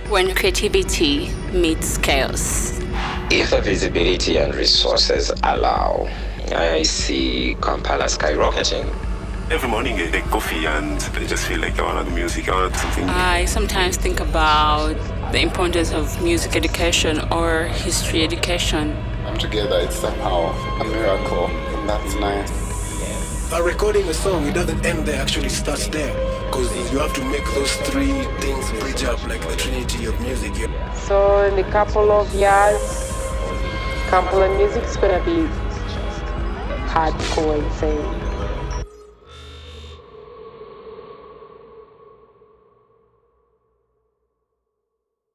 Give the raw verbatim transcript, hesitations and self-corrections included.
When creativity meets chaos. If the visibility and resources allow, I see Kampala skyrocketing. Every morning I take coffee and I just feel like I want to do music, I want to do something. I sometimes think about the importance of music education or history education. I'm together, it's somehow a miracle, and that's nice. Uh, recording a song, it doesn't end there, actually starts there. Because you have to make those three things bridge up like the trinity of music. Yeah. So in a couple of years, Kampala music's gonna be hardcore insane.